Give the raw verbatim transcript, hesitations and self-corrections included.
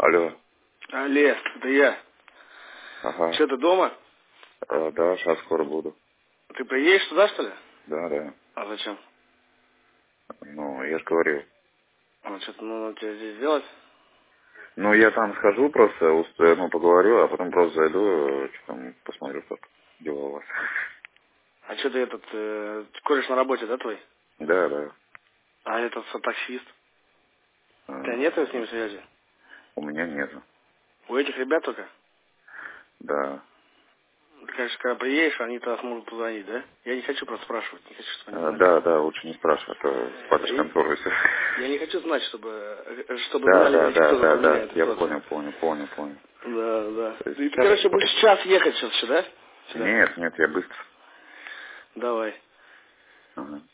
Алло. Алле, это я. Ага. Че, ты дома? А, да, сейчас скоро буду. Ты приедешь туда, что ли? Да, да. А зачем? Ну, я же говорил. А что-то нужно тебе здесь сделать? Ну, я там схожу просто, уст- ну, поговорю, а потом просто зайду, что там, посмотрю, как дела у вас. А что ты этот, э, кореш на работе, да, твой? Да, да. А этот таксист? А, У тебя нет с ним связи? у меня нету. У этих ребят только? Да. Ты, конечно, когда приедешь, они тогда смогут позвонить, да? Я не хочу просто спрашивать, не хочу, чтобы они А, знали. да, да, лучше не спрашивай, а то спать И контору все. я не хочу знать, чтобы, э, чтобы Да, знали да, эти да, тоже да, про меня да. эту Я ситуацию. понял, понял, понял, понял. Да, да. То есть И ты, сейчас... короче, будешь час ехать сейчас еще, да? Сюда. Нет, нет, я быстро. Давай. Ага.